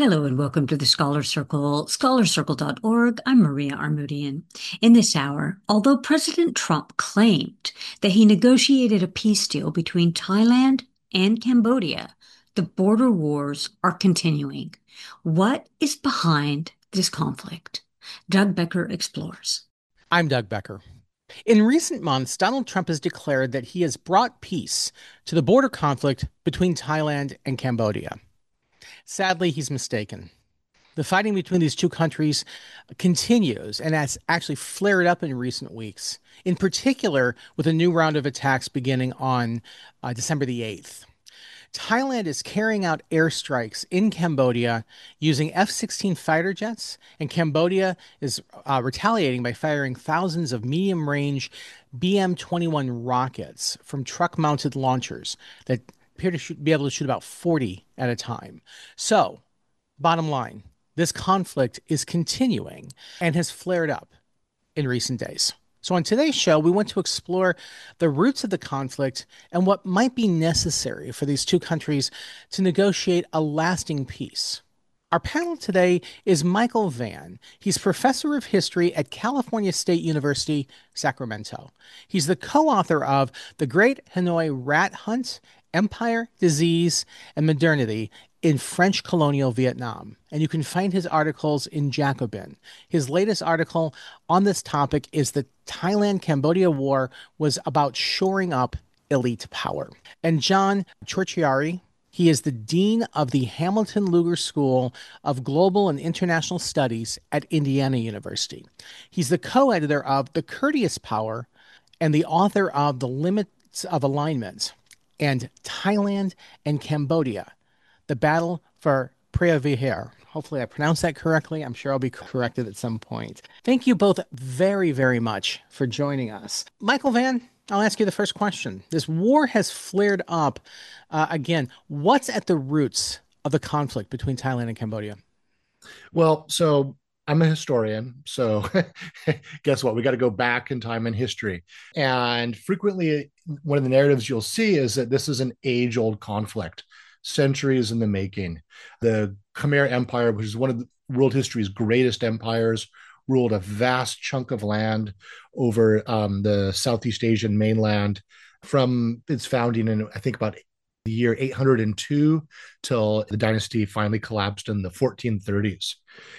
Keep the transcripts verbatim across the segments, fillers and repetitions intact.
Hello and welcome to the Scholar Circle, scholar circle dot org. I'm Maria Armoudian. In this hour, although President Trump claimed that he negotiated a peace deal between Thailand and Cambodia, the border wars are continuing. What is behind this conflict? Doug Becker explores. I'm Doug Becker. In recent months, Donald Trump has declared that he has brought peace to the border conflict between Thailand and Cambodia. Sadly, he's mistaken. The fighting between these two countries continues and has actually flared up in recent weeks, in particular with a new round of attacks beginning on uh, December the eighth. Thailand is carrying out airstrikes in Cambodia using F sixteen fighter jets, and Cambodia is uh, retaliating by firing thousands of medium-range B M twenty-one rockets from truck-mounted launchers that appear to shoot, be able to shoot about forty at a time. So, bottom line, this conflict is continuing and has flared up in recent days. So on today's show, we want to explore the roots of the conflict and what might be necessary for these two countries to negotiate a lasting peace. Our panel today is Michael Vann. He's professor of history at California State University, Sacramento. He's the co-author of The Great Hanoi Rat Hunt, Empire, Disease, and Modernity in French Colonial Vietnam. And you can find his articles in Jacobin. His latest article on this topic is The Thailand-Cambodia War was about shoring up elite power. And John Ciorciari, he is the dean of the Hamilton Lugar School of Global and International Studies at Indiana University. He's the co-editor of The Courteous Power and the author of The Limits of Alignment and Thailand and Cambodia, the battle for Preah Vihear. Hopefully I pronounced that correctly. I'm sure I'll be corrected at some point. Thank you both very, very much for joining us. Michael Vann, I'll ask you the first question. This war has flared up uh, again. What's at the roots of the conflict between Thailand and Cambodia? Well, so I'm a historian. So guess what? We got to go back in time in history. And frequently, one of the narratives you'll see is that this is an age-old conflict, centuries in the making. The Khmer Empire, which is one of the world history's greatest empires, ruled a vast chunk of land over um, the Southeast Asian mainland from its founding in, I think, about the year eight hundred two till the dynasty finally collapsed in the fourteen thirties.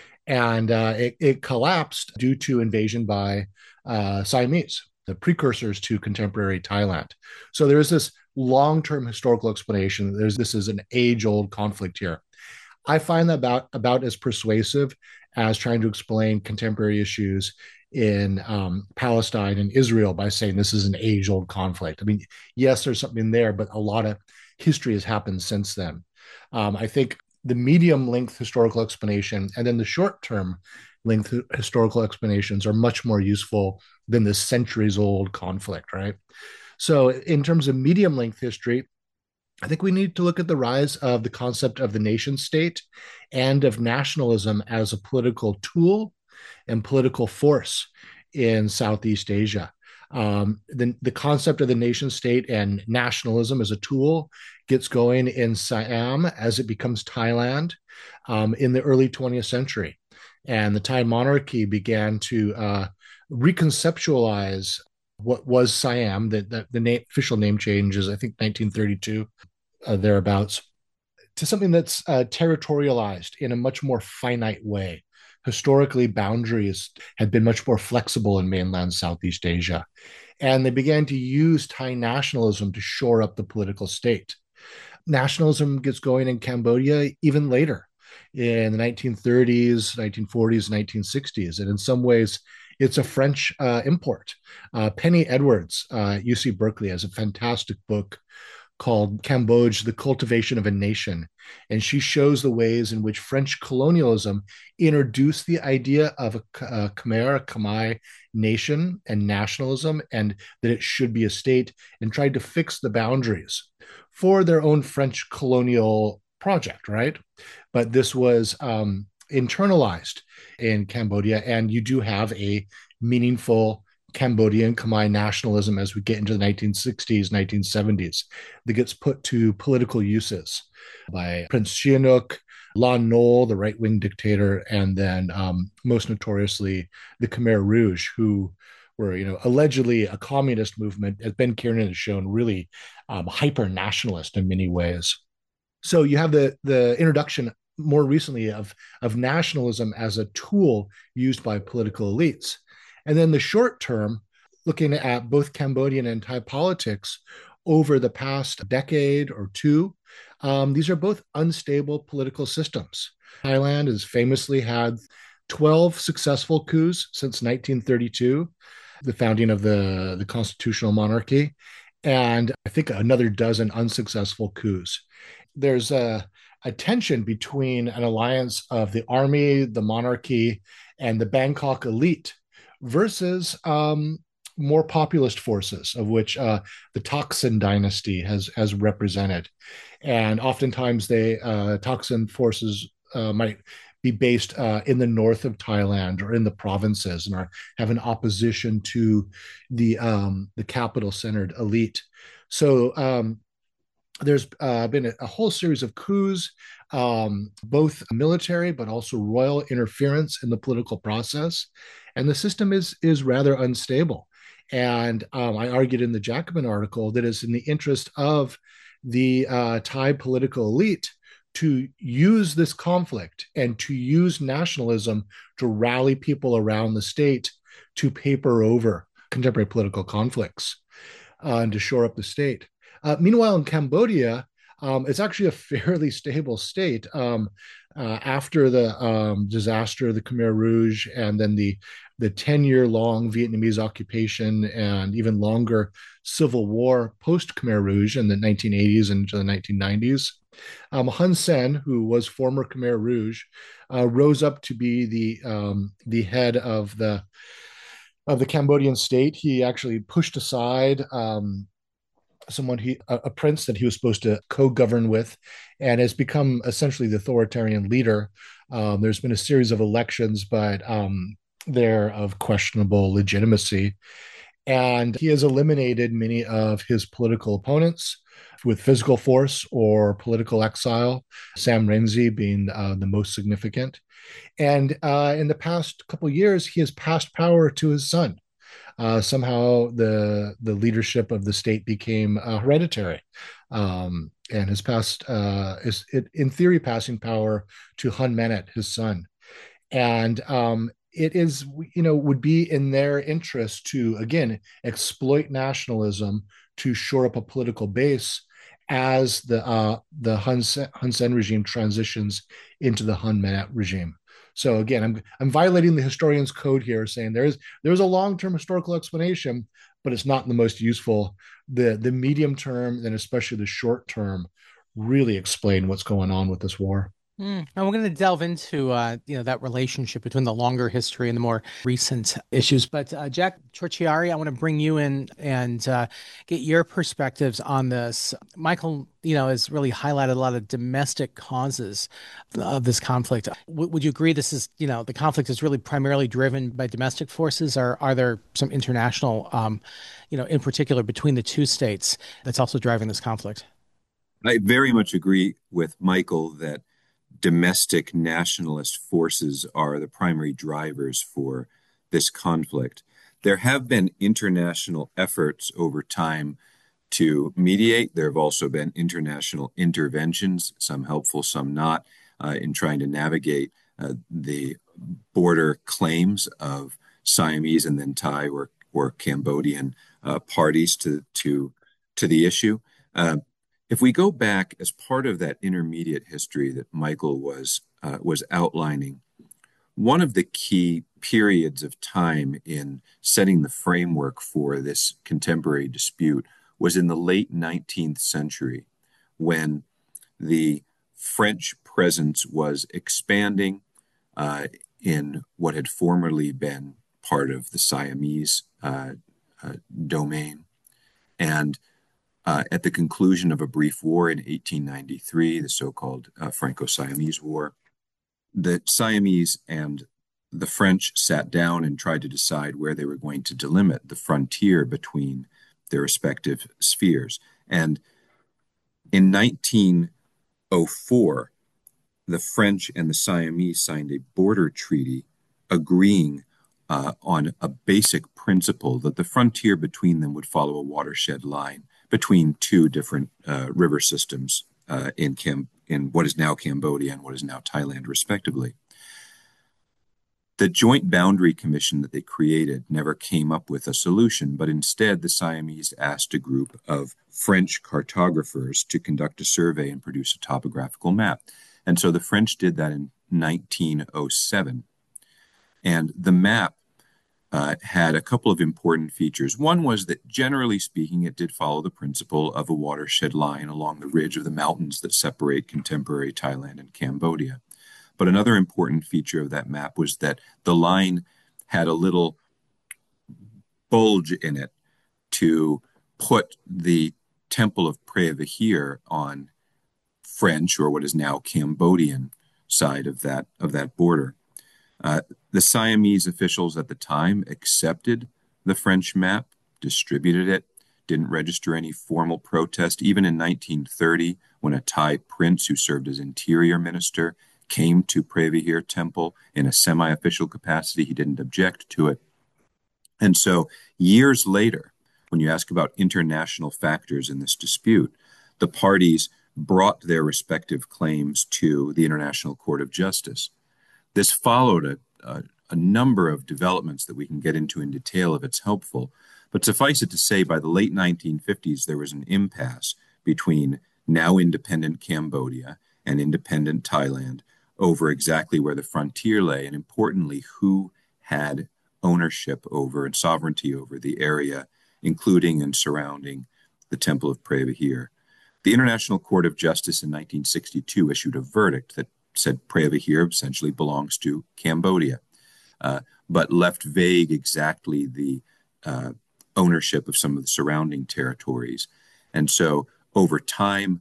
And uh, it, it collapsed due to invasion by uh, Siamese, the precursors to contemporary Thailand. So there is this long-term historical explanation. There's this is an age-old conflict here. I find that about about as persuasive as trying to explain contemporary issues in um, Palestine and Israel by saying this is an age-old conflict. I mean, yes, there's something there, but a lot of history has happened since then. Um, I think the medium-length historical explanation and then the short-term length historical explanations are much more useful than this centuries-old conflict, right? So in terms of medium-length history, I think we need to look at the rise of the concept of the nation state and of nationalism as a political tool and political force in Southeast Asia. Um, the, the concept of the nation state and nationalism as a tool gets going in Siam as it becomes Thailand um, in the early twentieth century. And the Thai monarchy began to uh, reconceptualize what was Siam. The, the, the name, official name change is, I think, nineteen thirty-two, uh, thereabouts, to something that's uh, territorialized in a much more finite way. Historically, boundaries had been much more flexible in mainland Southeast Asia. And they began to use Thai nationalism to shore up the political state. Nationalism gets going in Cambodia even later, in the nineteen thirties, nineteen forties, nineteen sixties. And in some ways, it's a French uh, import. Uh, Penny Edwards uh, at U C Berkeley has a fantastic book called Cambodia, The Cultivation of a Nation. And she shows the ways in which French colonialism introduced the idea of a, a Khmer, a Khmer nation and nationalism, and that it should be a state, and tried to fix the boundaries for their own French colonial project, right? But this was um, internalized in Cambodia, and you do have a meaningful Cambodian Khmer nationalism as we get into the nineteen sixties, nineteen seventies, that gets put to political uses by Prince Sihanouk, Lon Nol, the right-wing dictator, and then um, most notoriously the Khmer Rouge, who were, you know, allegedly a communist movement, as Ben Kiernan has shown, really um, hyper nationalist in many ways. So you have the the introduction more recently of of nationalism as a tool used by political elites, and then the short term, looking at both Cambodian and Thai politics over the past decade or two. Um, these are both unstable political systems. Thailand has famously had twelve successful coups since nineteen thirty-two, the founding of the, the constitutional monarchy, and I think another dozen unsuccessful coups. There's a, a tension between an alliance of the army, the monarchy, and the Bangkok elite versus um, more populist forces, of which uh, the Thaksin dynasty has has represented. And oftentimes, they uh, Thaksin forces uh, might be based uh, in the north of Thailand or in the provinces, and are have an opposition to the um, the capital centered elite. So um, there's uh, been a, a, whole series of coups, um, both military but also royal interference in the political process, and the system is is rather unstable. And um, I argued in the Jacobin article that it's in the interest of the uh, Thai political elite to use this conflict and to use nationalism to rally people around the state to paper over contemporary political conflicts uh, and to shore up the state. Uh, meanwhile, in Cambodia, um, it's actually a fairly stable state. Um, uh, after the um, disaster of the Khmer Rouge, and then the the ten-year-long Vietnamese occupation and even longer civil war post-Khmer Rouge in the nineteen eighties and into the nineteen nineties, um, Hun Sen, who was former Khmer Rouge, uh, rose up to be the um, the head of the of the Cambodian state. He actually pushed aside um, someone he a, a prince that he was supposed to co-govern with, and has become essentially the authoritarian leader. Um, there's been a series of elections, but um, they're of questionable legitimacy, and he has eliminated many of his political opponents with physical force or political exile, Sam Rainsy being uh, the most significant. And uh, in the past couple of years, he has passed power to his son. Uh, somehow the the leadership of the state became uh, hereditary, um, and has passed uh, is it, in theory passing power to Hun Manet, his son. And um, it is, you know, would be in their interest to again exploit nationalism to shore up a political base as the uh, the Hun Sen, Hun Sen regime transitions into the Hun Manet regime. So again, I'm I'm violating the historian's code here, saying there's there's a long-term historical explanation, but it's not the most useful. The the medium term and especially the short term really explain what's going on with this war. Mm. And we're going to delve into uh, you know, that relationship between the longer history and the more recent issues. But uh, Jack Ciorciari, I want to bring you in and uh, get your perspectives on this. Michael, you know, has really highlighted a lot of domestic causes of this conflict. W- would you agree this is, you know, the conflict is really primarily driven by domestic forces, or are there some international, um, you know, in particular between the two states that's also driving this conflict? I very much agree with Michael that domestic nationalist forces are the primary drivers for this conflict. There have been international efforts over time to mediate. There have also been international interventions, some helpful, some not, uh, in trying to navigate uh, the border claims of Siamese and then Thai or, or Cambodian uh, parties to, to, to the issue. Uh, If we go back as part of that intermediate history that Michael was uh, was outlining, one of the key periods of time in setting the framework for this contemporary dispute was in the late nineteenth century, when the French presence was expanding uh, in what had formerly been part of the Siamese uh, uh, domain. And Uh, at the conclusion of a brief war in eighteen ninety-three, the so-called uh, Franco-Siamese War, the Siamese and the French sat down and tried to decide where they were going to delimit the frontier between their respective spheres. And in nineteen oh four, the French and the Siamese signed a border treaty agreeing uh, on a basic principle that the frontier between them would follow a watershed line between two different uh, river systems uh, in Cam- in what is now Cambodia and what is now Thailand, respectively. The joint boundary commission that they created never came up with a solution, but instead the Siamese asked a group of French cartographers to conduct a survey and produce a topographical map. And so the French did that in nineteen oh seven. And the map uh, had a couple of important features. One was that, generally speaking, it did follow the principle of a watershed line along the ridge of the mountains that separate contemporary Thailand and Cambodia. But another important feature of that map was that the line had a little bulge in it to put the Temple of Preah Vihear on French, or what is now Cambodian, side of that of that border. Uh, the Siamese officials at the time accepted the French map, distributed it, didn't register any formal protest. Even in nineteen thirty, when a Thai prince who served as interior minister came to Preah Vihear Temple in a semi-official capacity, he didn't object to it. And so years later, when you ask about international factors in this dispute, the parties brought their respective claims to the International Court of Justice. This followed a, a, a number of developments that we can get into in detail if it's helpful. But suffice it to say, by the late nineteen fifties, there was an impasse between now independent Cambodia and independent Thailand over exactly where the frontier lay, and importantly, who had ownership over and sovereignty over the area, including and surrounding the Temple of Preah Vihear. The International Court of Justice in nineteen sixty-two issued a verdict that said Preah Vihear essentially belongs to Cambodia, uh, but left vague exactly the uh, ownership of some of the surrounding territories. And so over time,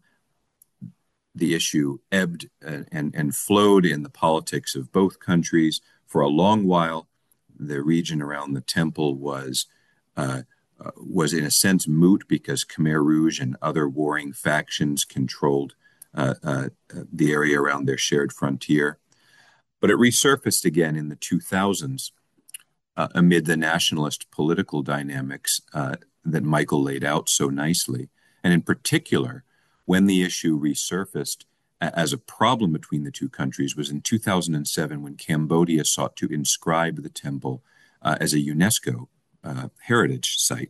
the issue ebbed and, and, and flowed in the politics of both countries. For a long while, the region around the temple was uh, uh, was in a sense moot because Khmer Rouge and other warring factions controlled uh, uh, the area around their shared frontier. But it resurfaced again in the two thousands uh, amid the nationalist political dynamics uh, that Michael laid out so nicely. And in particular, when the issue resurfaced as a problem between the two countries was in two thousand seven, when Cambodia sought to inscribe the temple uh, as a UNESCO uh, heritage site.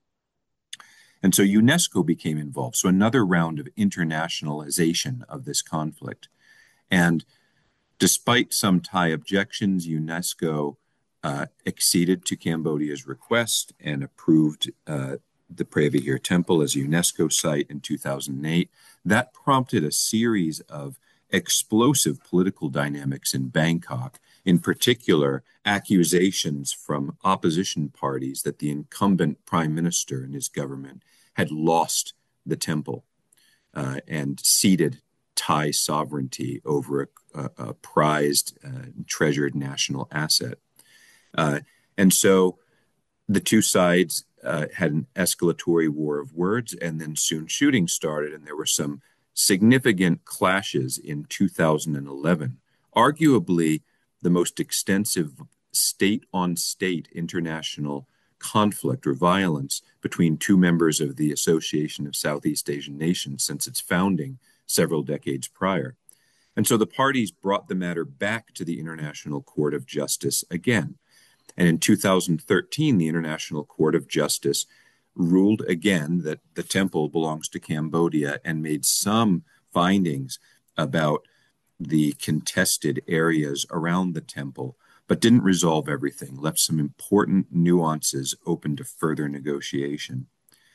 And so UNESCO became involved. So another round of internationalization of this conflict. And despite some Thai objections, UNESCO uh, acceded to Cambodia's request and approved uh, the Preah Vihear Temple as a UNESCO site in two thousand eight. That prompted a series of explosive political dynamics in Bangkok, in particular, accusations from opposition parties that the incumbent prime minister and his government had lost the temple uh, and ceded Thai sovereignty over a, a, a prized, uh, treasured national asset. Uh, and so the two sides uh, had an escalatory war of words, and then soon shooting started, and there were some significant clashes in two thousand eleven. Arguably, the most extensive state-on-state international conflict or violence between two members of the Association of Southeast Asian Nations since its founding several decades prior. And so the parties brought the matter back to the International Court of Justice again. And in two thousand thirteen, the International Court of Justice ruled again that the temple belongs to Cambodia and made some findings about the contested areas around the temple, but didn't resolve everything, left some important nuances open to further negotiation.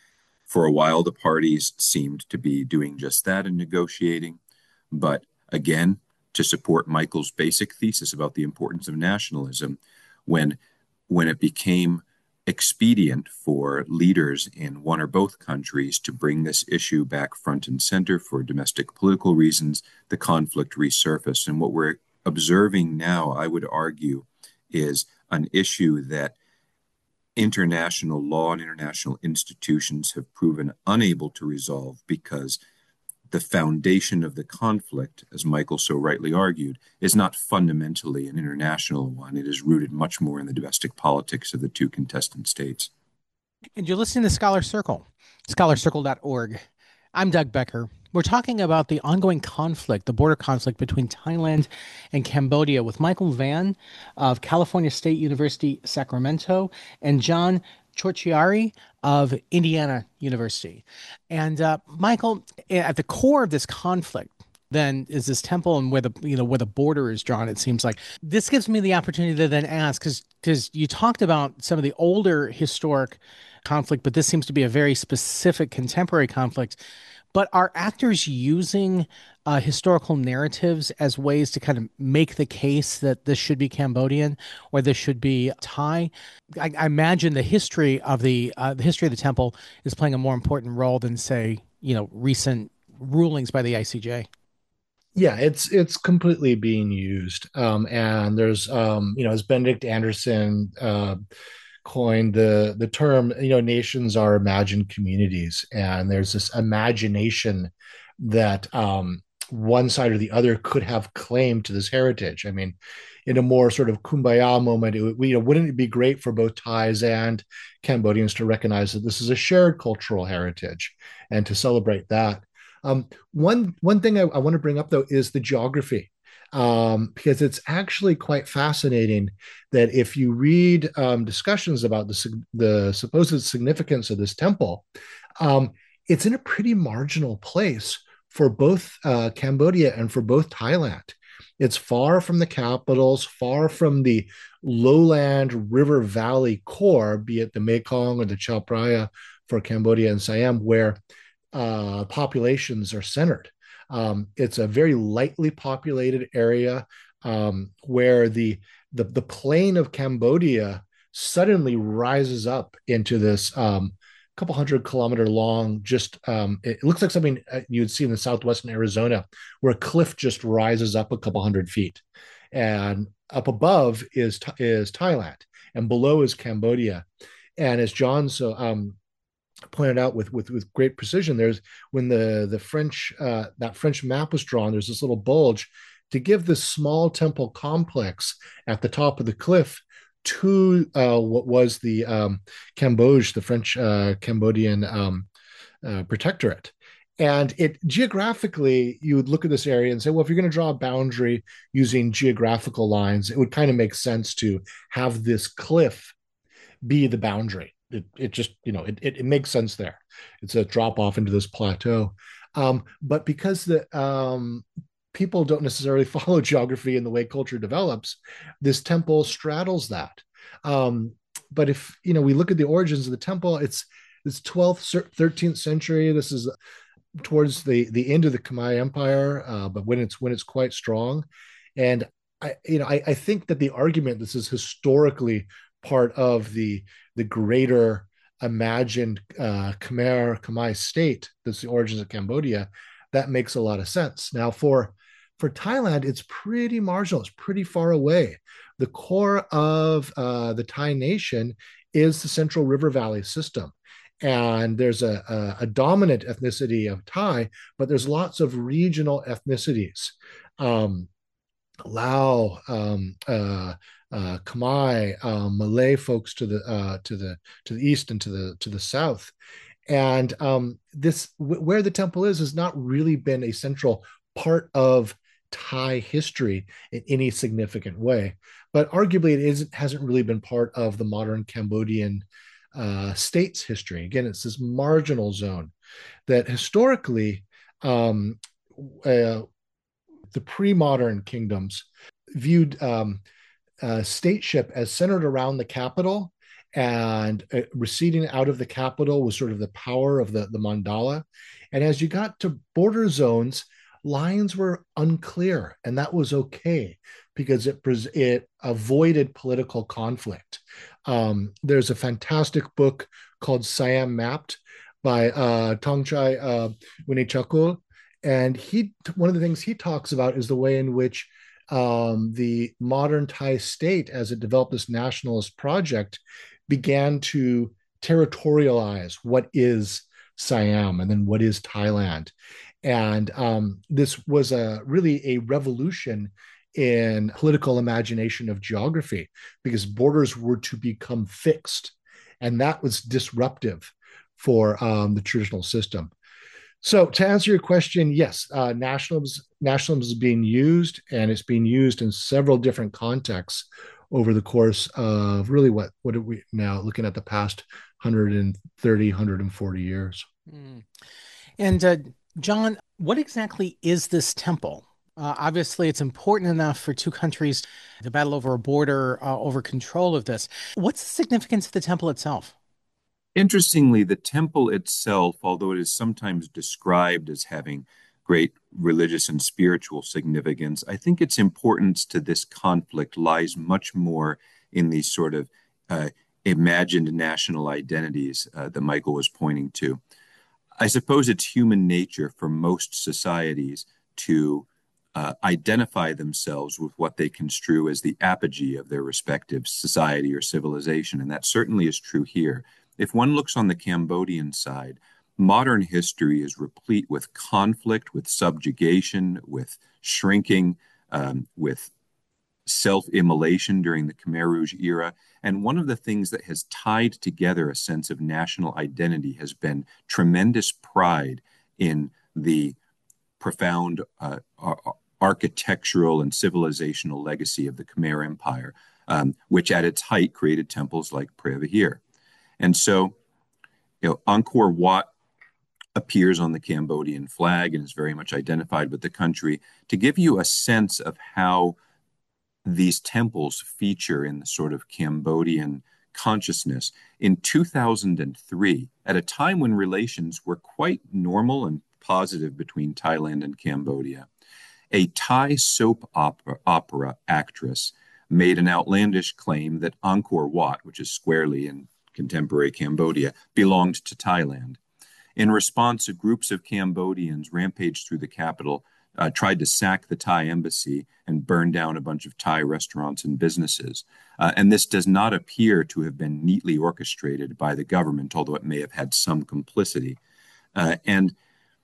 For a while, the parties seemed to be doing just that in negotiating, but again, to support Michael's basic thesis about the importance of nationalism, when when it became expedient for leaders in one or both countries to bring this issue back front and center for domestic political reasons, the conflict resurfaced. And what we're observing now, I would argue, is an issue that international law and international institutions have proven unable to resolve because the foundation of the conflict, as Michael so rightly argued, is not fundamentally an international one. It is rooted much more in the domestic politics of the two contestant states. And you're listening to Scholar Circle, scholar circle dot org. I'm Doug Becker. We're talking about the ongoing conflict, the border conflict between Thailand and Cambodia, with Michael Vann of California State University, Sacramento, and John Ciorciari of Indiana University. And uh, Michael, at the core of this conflict, then, is this temple, and where the you know where the border is drawn. It seems like this gives me the opportunity to then ask, because because you talked about some of the older historic conflict, but this seems to be a very specific contemporary conflict. But are actors using uh, historical narratives as ways to kind of make the case that this should be Cambodian or this should be Thai? I, I imagine the history of the uh, the history of the temple is playing a more important role than, say, you know, recent rulings by the I C J. Yeah, it's it's completely being used, um, and there's um, you know, as Benedict Anderson uh, coined the the term, you know, nations are imagined communities, and there's this imagination that um, one side or the other could have claim to this heritage. I mean, in a more sort of kumbaya moment, it, you know, wouldn't it be great for both Thais and Cambodians to recognize that this is a shared cultural heritage and to celebrate that? Um, one one thing I, I want to bring up though is the geography, um, because it's actually quite fascinating that if you read um, discussions about the the supposed significance of this temple, um, it's in a pretty marginal place for both uh, Cambodia and for both Thailand. It's far from the capitals, far from the lowland river valley core, be it the Mekong or the Chao Phraya for Cambodia and Siam, where uh, populations are centered. Um, it's a very lightly populated area um, where the, the the plain of Cambodia suddenly rises up into this um, couple hundred kilometer long, just um, it looks like something you'd see in the southwestern Arizona, where a cliff just rises up a couple hundred feet, and up above is is Thailand, and below is Cambodia. And as John so um, pointed out with with with great precision, there's when the the French uh, that French map was drawn, there's this little bulge to give this small temple complex at the top of the cliff to uh, what was the um, Cambodge, the French uh, Cambodian um, uh, protectorate. And it geographically, you would look at this area and say, well, if you're going to draw a boundary using geographical lines, it would kind of make sense to have this cliff be the boundary. It, it just, you know, it, it, it makes sense there. It's a drop off into this plateau. Um, but because the um, people don't necessarily follow geography in the way culture develops, this temple straddles that. Um, but if, you know, we look at the origins of the temple, it's it's twelfth, thirteenth century. This is towards the, the end of the Khmer Empire, uh, but when it's when it's quite strong. And I, you know, I, I think that the argument, this is historically part of the the greater imagined uh, Khmer Khmer state, that's the origins of Cambodia, that makes a lot of sense. Now, for for Thailand, it's pretty marginal. It's pretty far away. The core of uh, the Thai nation is the Central River Valley system. And there's a, a, a dominant ethnicity of Thai, but there's lots of regional ethnicities. Um, Lao, um, uh, uh, Khmer, uh, Malay folks to the uh, to the to the east and to the to the south, and um, this w- where the temple is has not really been a central part of Thai history in any significant way. But arguably, it isn't hasn't really been part of the modern Cambodian uh, state's history. Again, it's this marginal zone that historically. Um, uh, the pre-modern kingdoms viewed um, uh, stateship as centered around the capital, and uh, receding out of the capital was sort of the power of the, the mandala. And as you got to border zones, lines were unclear, and that was okay because it it avoided political conflict. Um, there's a fantastic book called Siam Mapped by uh, Thongchai uh, Winichakul. And he, one of the things he talks about is the way in which um, the modern Thai state, as it developed this nationalist project, began to territorialize what is Siam and then what is Thailand. And um, this was a really a revolution in political imagination of geography because borders were to become fixed. And that was disruptive for um, the traditional system. So to answer your question, yes, uh, nationalism, nationalism is being used, and it's being used in several different contexts over the course of really what what are we now looking at the past one hundred thirty, one hundred forty years. Mm. And uh, John, what exactly is this temple? Uh, obviously, it's important enough for two countries to battle over a border, uh, over control of this. What's the significance of the temple itself? Interestingly, the temple itself, although it is sometimes described as having great religious and spiritual significance, I think its importance to this conflict lies much more in these sort of uh, imagined national identities uh, that Michael was pointing to. I suppose it's human nature for most societies to uh, identify themselves with what they construe as the apogee of their respective society or civilization, and that certainly is true here. If one looks on the Cambodian side, modern history is replete with conflict, with subjugation, with shrinking, um, with self-immolation during the Khmer Rouge era. And one of the things that has tied together a sense of national identity has been tremendous pride in the profound uh, ar- architectural and civilizational legacy of the Khmer Empire, um, which at its height created temples like Preah Vihear. And so, you know, Angkor Wat appears on the Cambodian flag and is very much identified with the country to give you a sense of how these temples feature in the sort of Cambodian consciousness. In two thousand three, at a time when relations were quite normal and positive between Thailand and Cambodia, a Thai soap opera, opera actress made an outlandish claim that Angkor Wat, which is squarely in contemporary Cambodia, belonged to Thailand. In response, groups of Cambodians rampaged through the capital, uh, tried to sack the Thai embassy, and burn down a bunch of Thai restaurants and businesses. Uh, and this does not appear to have been neatly orchestrated by the government, although it may have had some complicity. Uh, and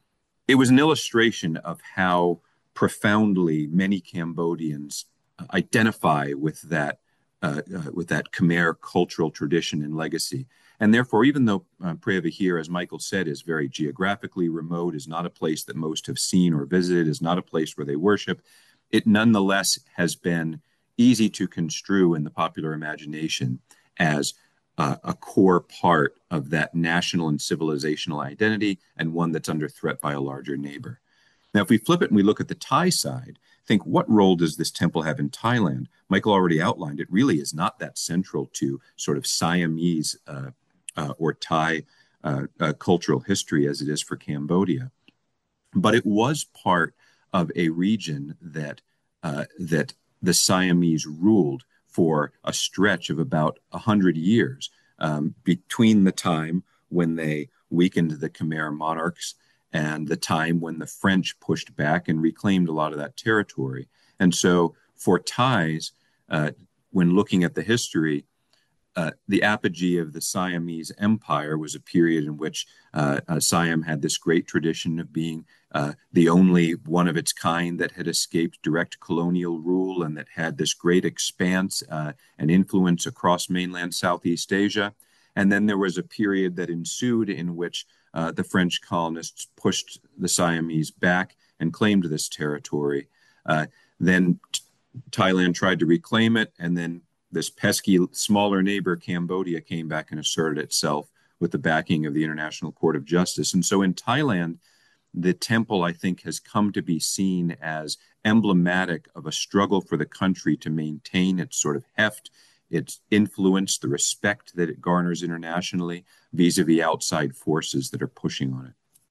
it was an illustration of how profoundly many Cambodians identify with that uh, uh, with that Khmer cultural tradition and legacy. And therefore, even though uh, Preah Vihear, as Michael said, is very geographically remote, is not a place that most have seen or visited, is not a place where they worship, it nonetheless has been easy to construe in the popular imagination as uh, a core part of that national and civilizational identity, and one that's under threat by a larger neighbor. Now, if we flip it and we look at the Thai side, think, what role does this temple have in Thailand? Michael already outlined it really is not that central to sort of Siamese uh, uh, or Thai uh, uh, cultural history as it is for Cambodia. But it was part of a region that uh, that the Siamese ruled for a stretch of about one hundred years um, between the time when they weakened the Khmer monarchs and the time when the French pushed back and reclaimed a lot of that territory. And so for Thais, uh, when looking at the history, uh, the apogee of the Siamese Empire was a period in which uh, uh, Siam had this great tradition of being uh, the only one of its kind that had escaped direct colonial rule and that had this great expanse uh, and influence across mainland Southeast Asia. And then there was a period that ensued in which uh, the French colonists pushed the Siamese back and claimed this territory. Uh, then t- Thailand tried to reclaim it, and then this pesky smaller neighbor, Cambodia, came back and asserted itself with the backing of the International Court of Justice. And so in Thailand, the temple, I think, has come to be seen as emblematic of a struggle for the country to maintain its sort of heft, its influence, the respect that it garners internationally vis-a-vis outside forces that are pushing on it.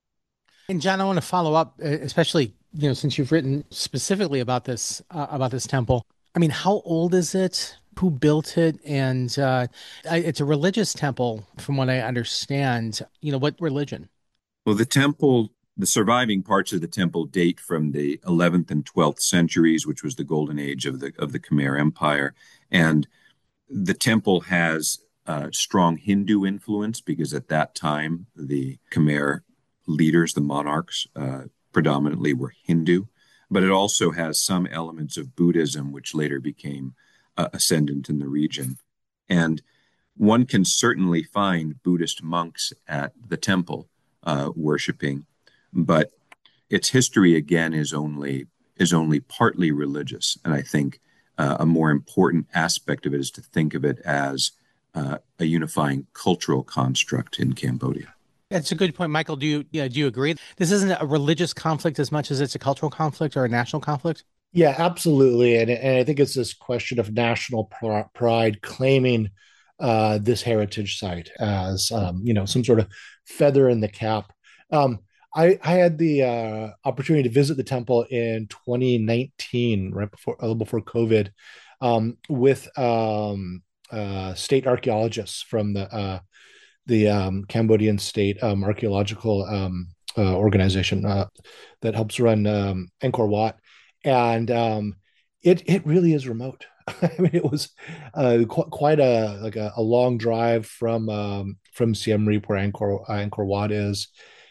And John, I want to follow up, especially, you know, since you've written specifically about this, uh, about this temple. I mean, how old is it? Who built it? And uh, it's a religious temple, from what I understand. You know, what religion? Well, the temple, the surviving parts of the temple date from the eleventh and twelfth centuries, which was the golden age of the of the Khmer Empire. And the temple has uh, strong Hindu influence because at that time, the Khmer leaders, the monarchs, uh, predominantly were Hindu, but it also has some elements of Buddhism, which later became uh, ascendant in the region. And one can certainly find Buddhist monks at the temple uh, worshiping, but its history again is only is only partly religious. And I think uh, a more important aspect of it is to think of it as uh, a unifying cultural construct in Cambodia. That's a good point, Michael. Do you yeah, do you agree? This isn't a religious conflict as much as it's a cultural conflict or a national conflict? Yeah, absolutely. And, and I think it's this question of national pr- pride claiming uh, this heritage site as, um, you know, some sort of feather in the cap. Um, I, I had the uh, opportunity to visit the temple in twenty nineteen, right before, a little before COVID, um, with um, uh, state archaeologists from the uh, the um, Cambodian State um, Archaeological um, uh, Organization uh, that helps run um, Angkor Wat, and um, it it really is remote. I mean, it was uh, qu- quite a like a, a long drive from um, from Siem Reap, where Angkor Angkor Wat is,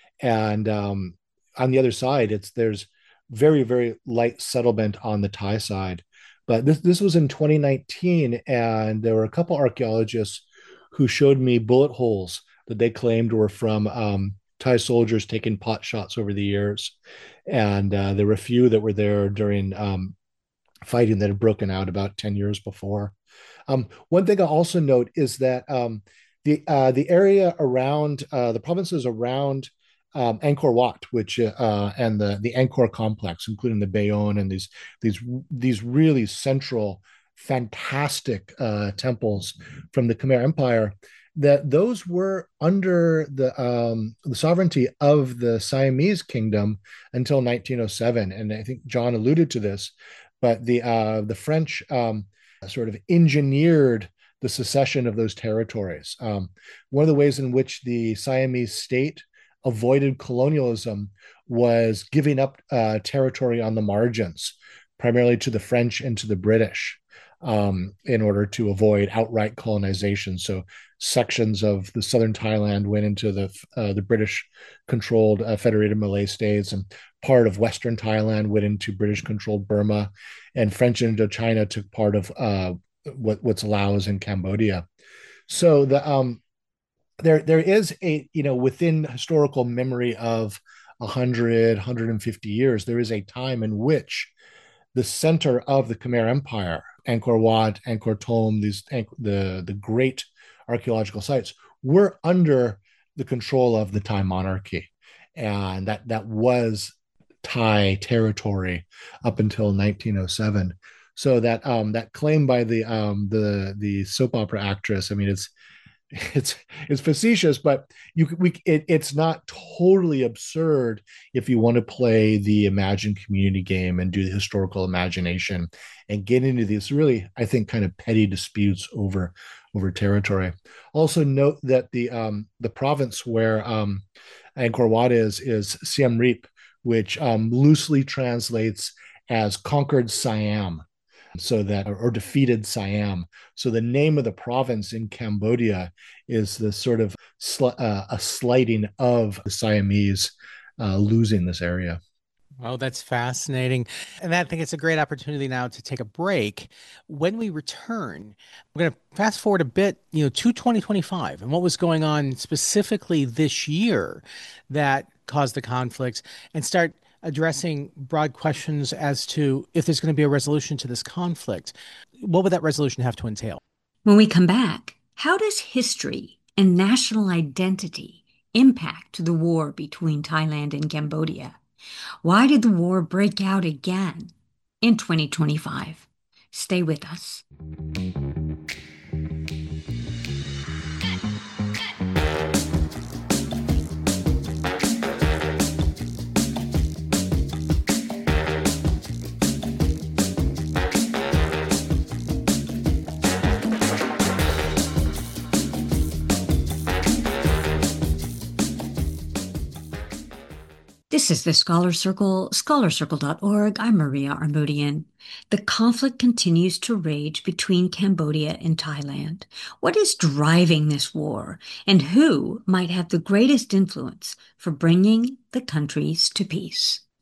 and um, on the other side, it's there's very very light settlement on the Thai side. But this this was in twenty nineteen, and there were a couple archaeologists who showed me bullet holes that they claimed were from um, Thai soldiers taking pot shots over the years, and uh, there were a few that were there during um, fighting that had broken out about ten years before. Um, one thing I also note is that um, the uh, the area around uh, the provinces around um, Angkor Wat, which uh, and the the Angkor complex, including the Bayon and these these these really central, fantastic uh, temples from the Khmer Empire, that those were under the um, the sovereignty of the Siamese kingdom until nineteen oh seven, and I think John alluded to this, but the uh, the French um, sort of engineered the secession of those territories. Um, one of the ways in which the Siamese state avoided colonialism was giving up uh, territory on the margins, primarily to the French and to the British, um, in order to avoid outright colonization. So sections of the southern Thailand went into the uh, the British-controlled uh, Federated Malay states, and part of western Thailand went into British-controlled Burma, and French Indochina took part of uh, what, what's Laos and Cambodia. So the um, there there is a, you know, within historical memory of one hundred, one hundred fifty years, there is a time in which the center of the Khmer Empire, Angkor Wat, Angkor Thom, these the the great archaeological sites, were under the control of the Thai monarchy, and that that was Thai territory up until nineteen oh seven. So that um, that claim by the um, the the soap opera actress, I mean, it's it's it's facetious, but you we it, it's not totally absurd if you want to play the imagined community game and do the historical imagination and get into these really, I think, kind of petty disputes over over territory. Also note that the um the province where um Angkor Wat is is Siem Reap, which um loosely translates as conquered Siam, so that or defeated Siam. So the name of the province in Cambodia is the sort of sl- uh, a slighting of the Siamese uh, losing this area. Oh, that's fascinating. And I think it's a great opportunity now to take a break. When we return, we're going to fast forward a bit, you know, to twenty twenty-five and what was going on specifically this year that caused the conflicts, and start addressing broad questions as to if there's going to be a resolution to this conflict. What would that resolution have to entail? When we come back, how does history and national identity impact the war between Thailand and Cambodia? Why did the war break out again in twenty twenty-five? Stay with us. This is the Scholar Circle, scholar circle dot org. I'm Maria Armoudian. The conflict continues to rage between Cambodia and Thailand. What is driving this war, and who might have the greatest influence for bringing the countries to peace?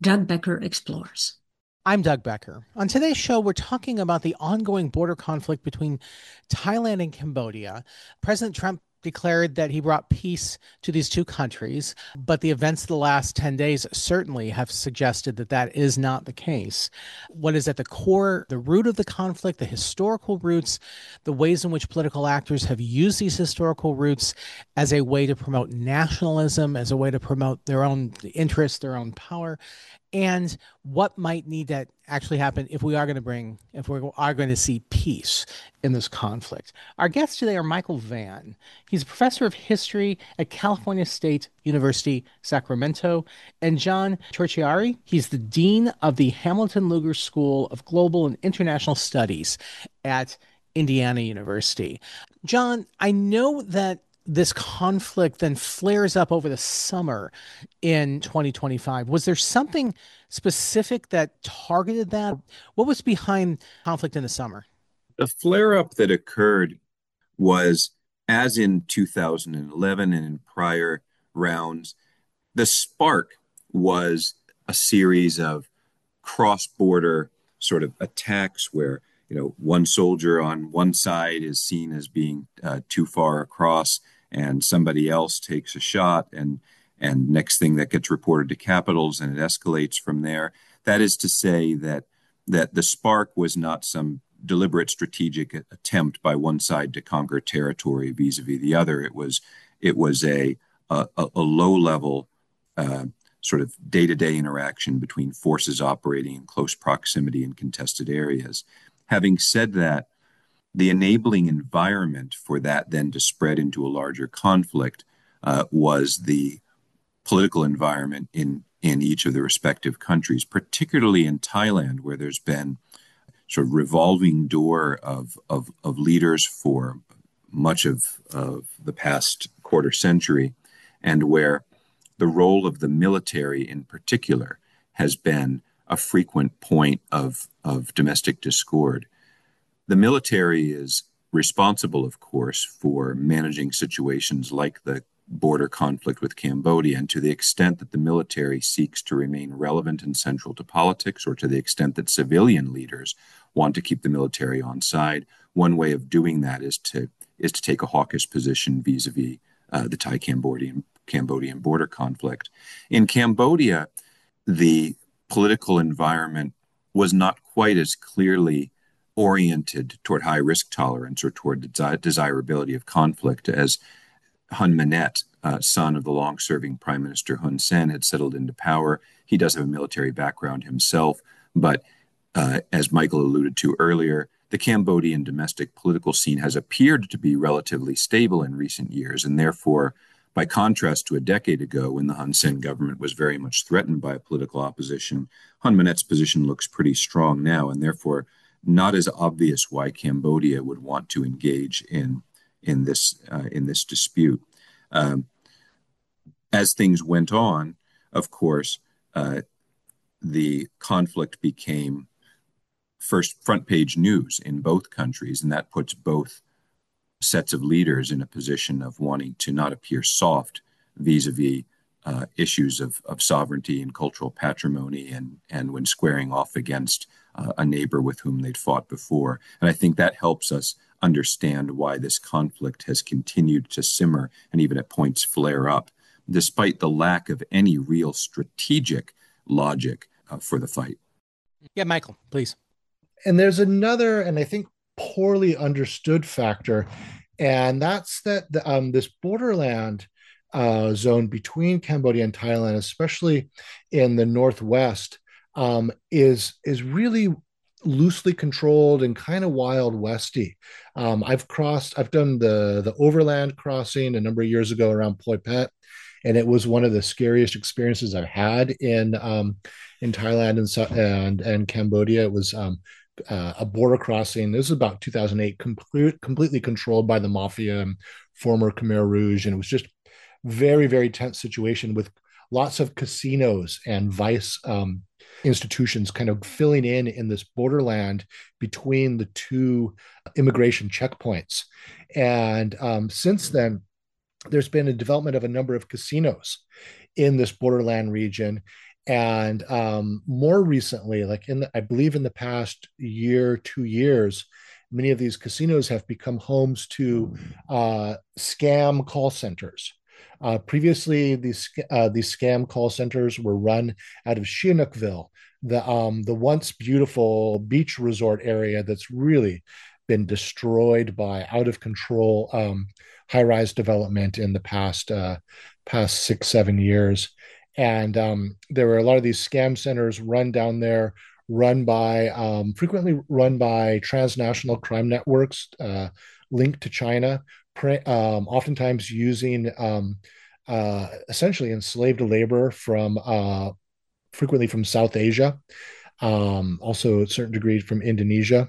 Doug Becker explores. I'm Doug Becker. On today's show, we're talking about the ongoing border conflict between Thailand and Cambodia. President Trump declared that he brought peace to these two countries, but the events of the last ten days certainly have suggested that that is not the case. What is at the core, the root of the conflict, the historical roots, the ways in which political actors have used these historical roots as a way to promote nationalism, as a way to promote their own interests, their own power, and what might need to actually happen if we are going to bring, if we are going to see peace in this conflict. Our guests today are Michael Vann. He's a professor of history at California State University, Sacramento, and John Ciorciari. He's the dean of the Hamilton Luger School of Global and International Studies at Indiana University. John, I know that this conflict then flares up over the summer in twenty twenty-five. Was there something specific that targeted that? What was behind conflict in the summer? The flare-up that occurred was, as in two thousand eleven and in prior rounds, the spark was a series of cross-border sort of attacks where, you know, one soldier on one side is seen as being uh, too far across, and somebody else takes a shot, and and next thing that gets reported to capitals, and it escalates from there. That is to say that that the spark was not some deliberate strategic attempt by one side to conquer territory vis-a-vis the other. It was it was a a, a low-level uh, sort of day-to-day interaction between forces operating in close proximity in contested areas. Having said that, the enabling environment for that then to spread into a larger conflict uh, was the political environment in, in each of the respective countries, particularly in Thailand, where there's been sort of revolving door of, of, of leaders for much of, of the past quarter century, and where the role of the military in particular has been a frequent point of, of domestic discord. The military is responsible, of course, for managing situations like the border conflict with Cambodia, and to the extent that the military seeks to remain relevant and central to politics, or to the extent that civilian leaders want to keep the military on side, one way of doing that is to is to take a hawkish position vis-a-vis uh, the Thai-Cambodian Cambodian border conflict. In Cambodia, the political environment was not quite as clearly oriented toward high risk tolerance or toward the desi- desirability of conflict as Hun Manet, uh, son of the long-serving Prime Minister Hun Sen, had settled into power. He does have a military background himself, but uh, as Michael alluded to earlier, the Cambodian domestic political scene has appeared to be relatively stable in recent years, and therefore, by contrast to a decade ago when the Hun Sen government was very much threatened by a political opposition, Hun Manet's position looks pretty strong now, and therefore not as obvious why Cambodia would want to engage in in this uh, in this dispute. Um, as things went on, of course, uh, the conflict became first front page news in both countries, and that puts both sets of leaders in a position of wanting to not appear soft vis-a-vis uh, issues of, of sovereignty and cultural patrimony, and and when squaring off against Uh, a neighbor with whom they'd fought before. And I think that helps us understand why this conflict has continued to simmer and even at points flare up, despite the lack of any real strategic logic uh, for the fight. Yeah, Michael, please. And there's another, and I think poorly understood factor, and that's that the, um, this borderland uh, zone between Cambodia and Thailand, especially in the northwest, Um, is is really loosely controlled and kind of wild westy. Um, I've crossed, I've done the the overland crossing a number of years ago around Poi Phet, and it was one of the scariest experiences I've had in um, in Thailand and and and Cambodia. It was um, uh, a border crossing. This was about two thousand eight, complete, completely controlled by the mafia and former Khmer Rouge, and it was just very very tense situation with lots of casinos and vice um, institutions kind of filling in in this borderland between the two immigration checkpoints. And um, since then, there's been a development of a number of casinos in this borderland region. And um, more recently, like in the, I believe in the past year, two years, many of these casinos have become homes to uh, scam call centers. Uh, previously, these uh, these scam call centers were run out of Chinookville, the um, the once beautiful beach resort area that's really been destroyed by out of control um, high rise development in the past uh, past six seven years. And um, there were a lot of these scam centers run down there, run by um, frequently run by transnational crime networks uh, linked to China, pre- um, oftentimes using um, uh, essentially enslaved labor from uh, frequently from South Asia, um, also a certain degree from Indonesia.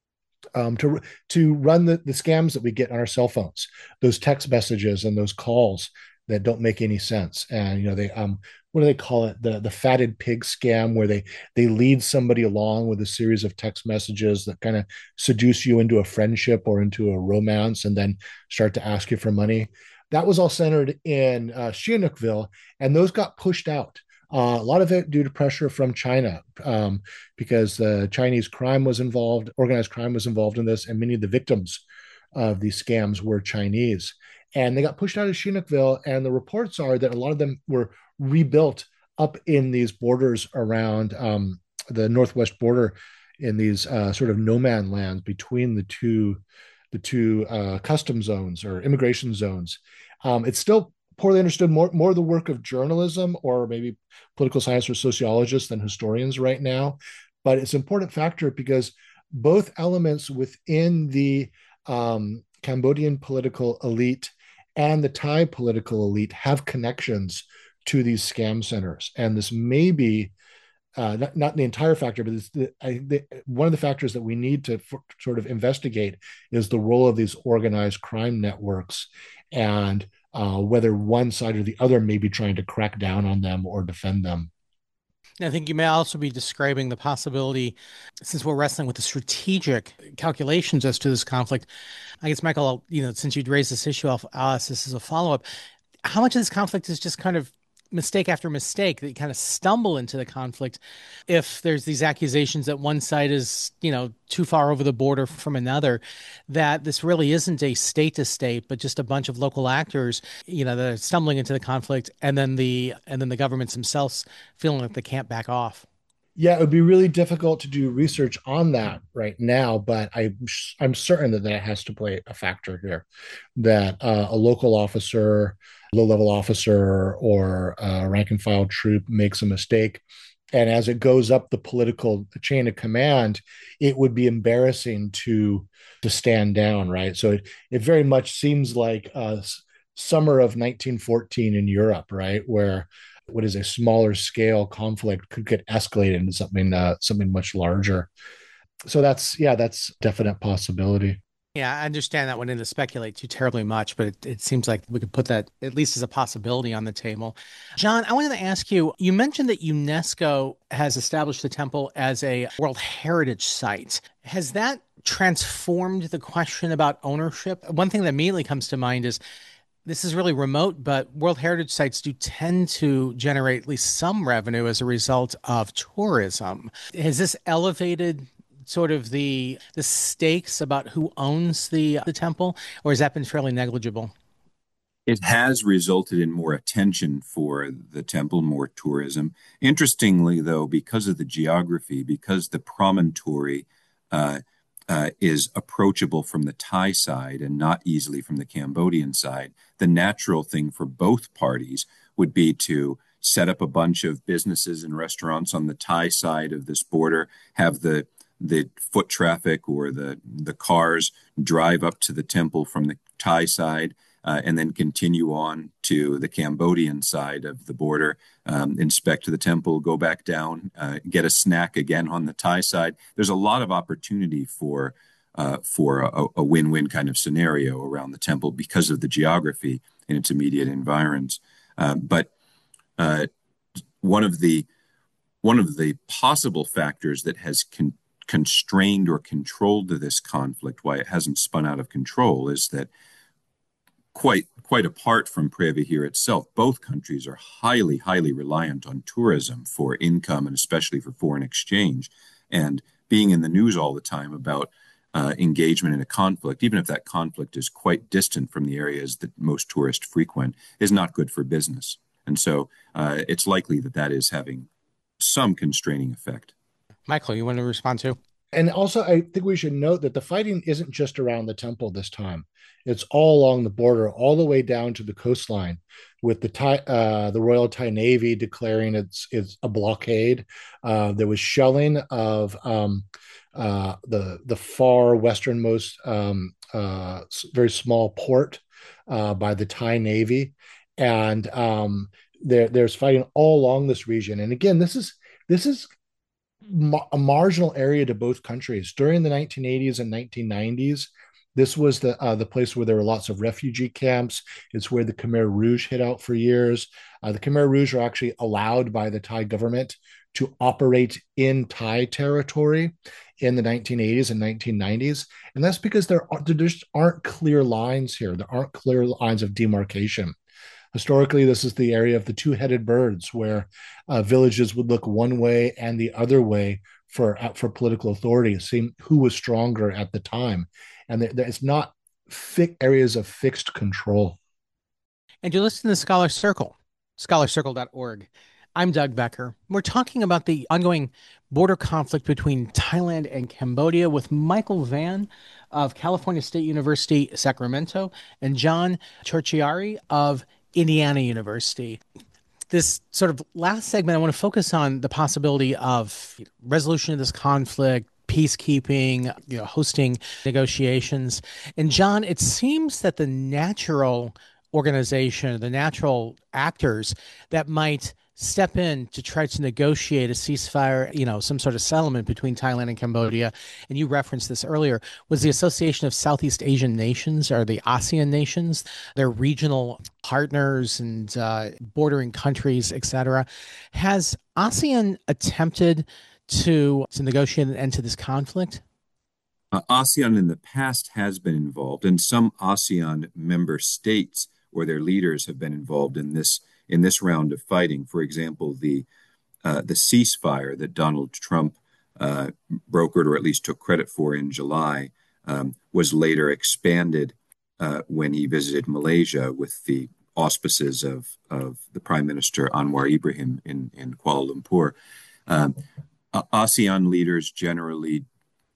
Um, to to run the, the scams that we get on our cell phones, those text messages and those calls that don't make any sense. And you know, they um what do they call it? The the fatted pig scam, where they they lead somebody along with a series of text messages that kind of seduce you into a friendship or into a romance, and then start to ask you for money. That was all centered in uh, Chinookville, and those got pushed out. Uh, a lot of it due to pressure from China, um, because uh, Chinese crime was involved, organized crime was involved in this, and many of the victims of these scams were Chinese. And they got pushed out of Chinookville, and the reports are that a lot of them were rebuilt up in these borders around um, the northwest border, in these uh, sort of no man lands between the two the two uh, custom zones or immigration zones. Um, it's still poorly understood, more more the work of journalism or maybe political science or sociologists than historians right now. But it's an important factor because both elements within the um, Cambodian political elite and the Thai political elite have connections to these scam centers. And this may be uh, not, not the entire factor, but it's the, I, the, one of the factors that we need to for, sort of investigate is the role of these organized crime networks, and uh, whether one side or the other may be trying to crack down on them or defend them. I think you may also be describing the possibility, since we're wrestling with the strategic calculations as to this conflict. I guess, Michael, you know, since you'd raised this issue, I'll, I'll ask this as a follow-up. How much of this conflict is just kind of mistake after mistake that you kind of stumble into the conflict if there's these accusations that one side is, you know, too far over the border from another, that this really isn't a state to state, but just a bunch of local actors, you know, that are stumbling into the conflict, and then the and then the governments themselves feeling like they can't back off. Yeah, it would be really difficult to do research on that right now, but I, I'm certain that that has to play a factor here. That uh, a local officer, low-level officer, or a rank and file troop makes a mistake, and as it goes up the political chain of command, it would be embarrassing to to stand down, right? So it, it very much seems like uh, summer of nineteen fourteen in Europe, right, where what is a smaller scale conflict could get escalated into something uh, something much larger. So that's yeah, that's a definite possibility. Yeah, I understand that one didn't speculate too terribly much, but it, it seems like we could put that at least as a possibility on the table. John, I wanted to ask you, you mentioned that UNESCO has established the temple as a World Heritage Site. Has that transformed the question about ownership? One thing that immediately comes to mind is this is really remote, but World Heritage Sites do tend to generate at least some revenue as a result of tourism. Has this elevated sort of the the stakes about who owns the the temple, or has that been fairly negligible? It has resulted in more attention for the temple, more tourism. Interestingly, though, because of the geography, because the promontory uh, uh, is approachable from the Thai side and not easily from the Cambodian side, the natural thing for both parties would be to set up a bunch of businesses and restaurants on the Thai side of this border, have the the foot traffic or the the cars drive up to the temple from the Thai side, uh, and then continue on to the Cambodian side of the border, um, inspect the temple, go back down, uh, get a snack again on the Thai side. There's a lot of opportunity for uh, for a, a win-win kind of scenario around the temple because of the geography in its immediate environs. Uh, but uh, one of the one of the possible factors that has con- constrained or controlled this conflict, why it hasn't spun out of control, is that quite quite apart from Privy here itself, both countries are highly, highly reliant on tourism for income and especially for foreign exchange. And being in the news all the time about uh, engagement in a conflict, even if that conflict is quite distant from the areas that most tourists frequent, is not good for business. And so uh, it's likely that that is having some constraining effect. Michael, you want to respond to? And also, I think we should note that the fighting isn't just around the temple this time. It's all along the border, all the way down to the coastline, with the Thai, uh, the Royal Thai Navy declaring it's it's a blockade. Uh, there was shelling of um, uh, the the far westernmost, um, uh, very small port uh, by the Thai Navy, and um, there there's fighting all along this region. And again, this is this is a marginal area to both countries during the nineteen eighties and nineteen nineties. This was the uh, the place where there were lots of refugee camps. It's where the Khmer Rouge hid out for years. Uh, the Khmer Rouge are actually allowed by the Thai government to operate in Thai territory in the nineteen eighties and nineteen nineties, and that's because there, are, there just aren't clear lines here. There aren't clear lines of demarcation. Historically, this is the area of the two-headed birds, where uh, villages would look one way and the other way for uh, for political authority, seeing who was stronger at the time, and there, there, it's not fi- areas of fixed control. And you listen to Scholar Circle, scholar circle dot org. I'm Doug Becker. We're talking about the ongoing border conflict between Thailand and Cambodia with Michael Vann of California State University, Sacramento, and John Ciorciari of Indiana University. This sort of last segment, I want to focus on the possibility of resolution of this conflict, peacekeeping, you know, hosting negotiations. And John, it seems that the natural organization, the natural actors that might step in to try to negotiate a ceasefire, you know, some sort of settlement between Thailand and Cambodia, and you referenced this earlier, was the Association of Southeast Asian Nations, or the ASEAN nations. They're regional partners and uh, bordering countries, et cetera. Has ASEAN attempted to, to negotiate an end to this conflict? Uh, ASEAN in the past has been involved, and some ASEAN member states or their leaders have been involved in this in this round of fighting. For example, the uh, the ceasefire that Donald Trump uh, brokered, or at least took credit for in July, um, was later expanded uh, when he visited Malaysia with the auspices of, of the Prime Minister Anwar Ibrahim in, in Kuala Lumpur. Um, ASEAN leaders generally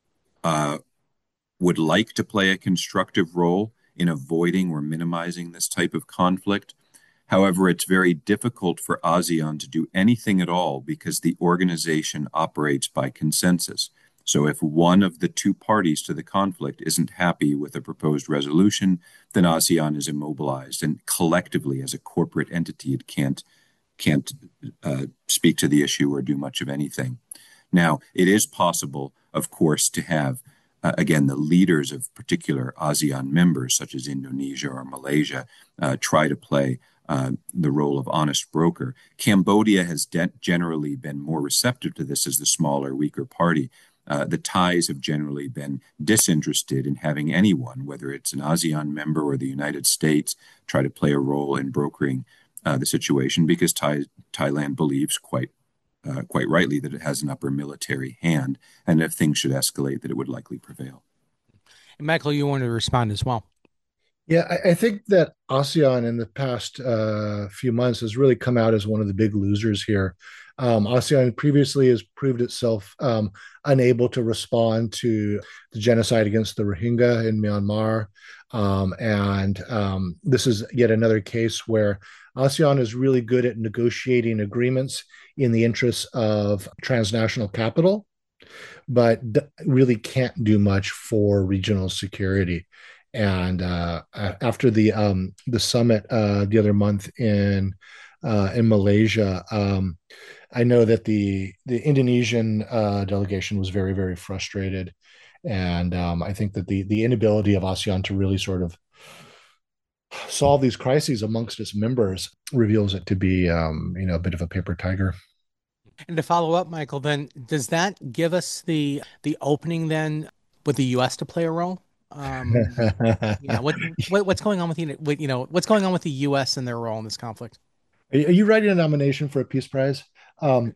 uh, would like to play a constructive role in avoiding or minimizing this type of conflict. However, it's very difficult for ASEAN to do anything at all because the organization operates by consensus. So if one of the two parties to the conflict isn't happy with a proposed resolution, then ASEAN is immobilized, and collectively as a corporate entity, it can't can't uh, speak to the issue or do much of anything. Now, it is possible, of course, to have Uh, again, the leaders of particular ASEAN members, such as Indonesia or Malaysia, uh, try to play uh, the role of honest broker. Cambodia has de- generally been more receptive to this as the smaller, weaker party. Uh, the Thais have generally been disinterested in having anyone, whether it's an ASEAN member or the United States, try to play a role in brokering uh, the situation, because Thai- Thailand believes quite Uh, quite rightly that it has an upper military hand, and if things should escalate, that it would likely prevail. And Michael, you want to respond as well? Yeah, I, I think that ASEAN in the past uh, few months has really come out as one of the big losers here. Um, ASEAN previously has proved itself um, unable to respond to the genocide against the Rohingya in Myanmar. Um, and um, this is yet another case where ASEAN is really good at negotiating agreements in the interests of transnational capital, but really can't do much for regional security. And uh, after the um, the summit uh, the other month in uh, in Malaysia, um, I know that the the Indonesian uh, delegation was very, very frustrated, and um, I think that the the inability of ASEAN to really sort of solve these crises amongst its members reveals it to be um, you know, a bit of a paper tiger. And to follow up, Michael, then does that give us the the opening then with the U S to play a role? Um, yeah, what, what what's going on with, you with, you know, what's going on with the U S and their role in this conflict? Are you writing a nomination for a Peace Prize? Um,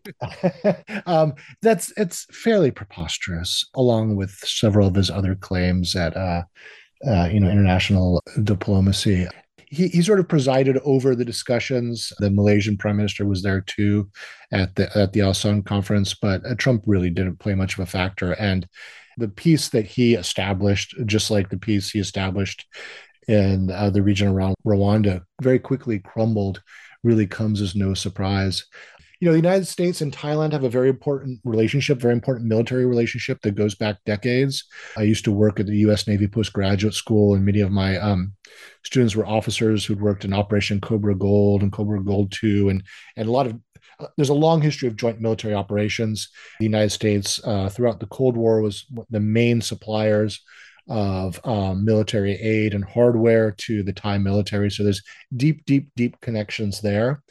um, that's it's fairly preposterous, along with several of his other claims at uh, uh, you know international diplomacy. He, he sort of presided over the discussions. The Malaysian prime minister was there too at the at the Alsan conference, but uh, Trump really didn't play much of a factor. And the peace that he established, just like the peace he established in uh, the region around Rwanda, very quickly crumbled, really comes as no surprise. You know, the United States and Thailand have a very important relationship, very important military relationship that goes back decades. I used to work at the U S Navy postgraduate school, and many of my um, students were officers who'd worked in Operation Cobra Gold and Cobra Gold two, and and a lot of uh, there's a long history of joint military operations. The United States, uh, throughout the Cold War, was the main suppliers of um, military aid and hardware to the Thai military. So there's deep, deep, deep connections there.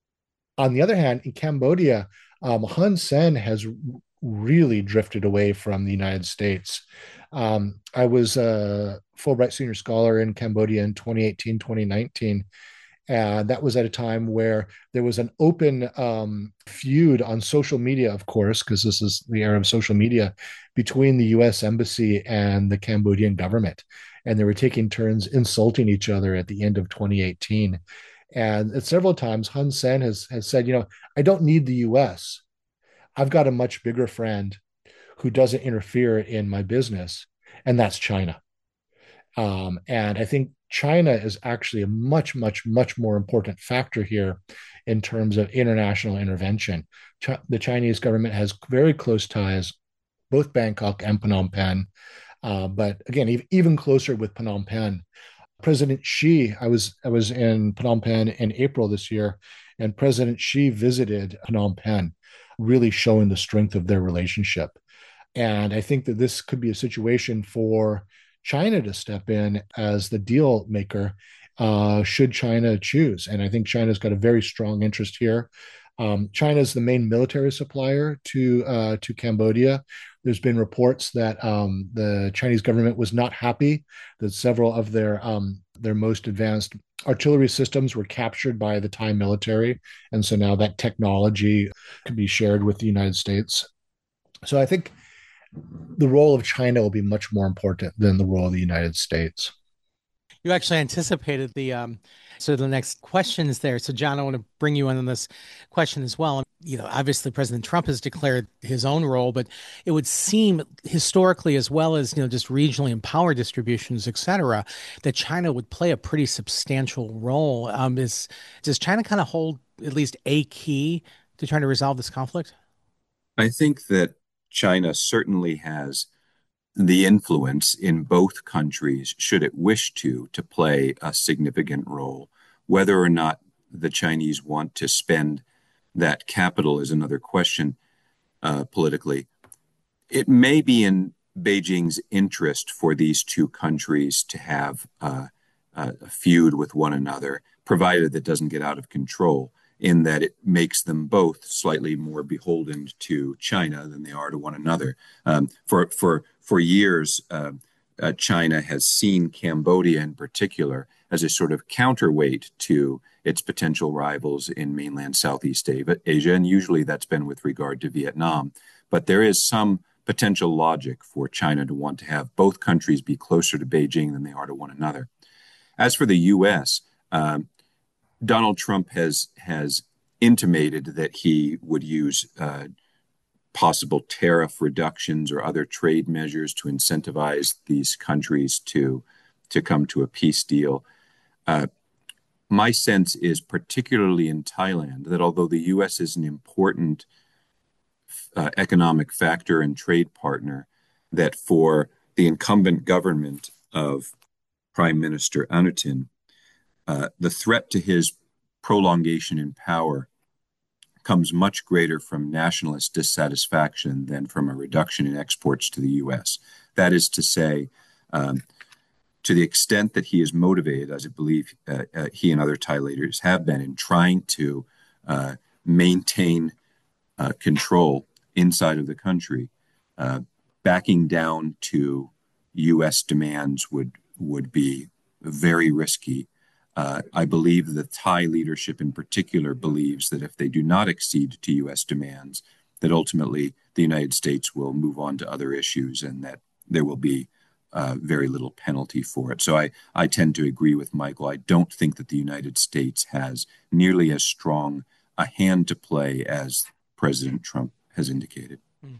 On the other hand, in Cambodia, um, Hun Sen has really drifted away from the United States. Um, I was a Fulbright Senior Scholar in Cambodia in twenty eighteen, twenty nineteen. And that was at a time where there was an open um, feud on social media, of course, because this is the era of social media, between the U S Embassy and the Cambodian government. And they were taking turns insulting each other at the end of twenty eighteen. And several times, Hun Sen has, has said, you know, I don't need the U S. I've got a much bigger friend who doesn't interfere in my business, and that's China. Um, and I think China is actually a much, much, much more important factor here in terms of international intervention. Ch- the Chinese government has very close ties, both Bangkok and Phnom Penh. Uh, but again, e- even closer with Phnom Penh. President Xi, I was I was in Phnom Penh in April this year, and President Xi visited Phnom Penh, really showing the strength of their relationship. And I think that this could be a situation for China to step in as the deal maker, uh, should China choose. And I think China's got a very strong interest here. Um, China is the main military supplier to uh, to Cambodia. There's been reports that um, the Chinese government was not happy that several of their um, their most advanced artillery systems were captured by the Thai military, and so now that technology could be shared with the United States. So I think the role of China will be much more important than the role of the United States. You actually anticipated the um so the next question is there. So John, I want to bring you in on this question as well. You know, obviously President Trump has declared his own role, but it would seem historically, as well as, you know, just regionally in power distributions, et cetera, that China would play a pretty substantial role. Um, is does China kind of hold at least a key to trying to resolve this conflict? I think that China certainly has the influence in both countries, should it wish to, to play a significant role. Whether or not the Chinese want to spend that capital is another question uh, politically. It may be in Beijing's interest for these two countries to have uh, a feud with one another, provided that doesn't get out of control, in that it makes them both slightly more beholden to China than they are to one another. Um, for for for years, uh, uh, China has seen Cambodia in particular as a sort of counterweight to its potential rivals in mainland Southeast Asia, and usually that's been with regard to Vietnam. But there is some potential logic for China to want to have both countries be closer to Beijing than they are to one another. As for the U S, um, Donald Trump has has intimated that he would use uh, possible tariff reductions or other trade measures to incentivize these countries to to come to a peace deal. Uh, my sense is, particularly in Thailand, that although the U S is an important uh, economic factor and trade partner, that for the incumbent government of Prime Minister Anutin, uh, the threat to his prolongation in power comes much greater from nationalist dissatisfaction than from a reduction in exports to the U S. That is to say, um, to the extent that he is motivated, as I believe uh, uh, he and other Thai leaders have been, in trying to uh, maintain uh, control inside of the country, uh, backing down to U S demands would would be very risky. Uh, I believe the Thai leadership in particular believes that if they do not accede to U S demands, that ultimately the United States will move on to other issues and that there will be uh, very little penalty for it. So I, I tend to agree with Michael. I don't think that the United States has nearly as strong a hand to play as President Trump has indicated.